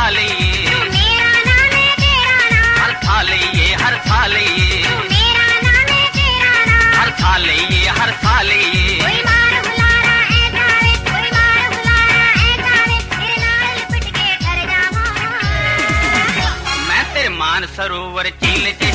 साल ये, मेरा नाम है तेरा नाम, हर साल ये, हर साल ये, मेरा नाम है तेरा नाम, हर साल ये, हर साल ये। कोई मार हुलारा ऐसा वे, कोई मार हुलारा ऐसा वे, तेरे नाल लिपट के ठहर जावां। मैं तेरे मान सरोवर झील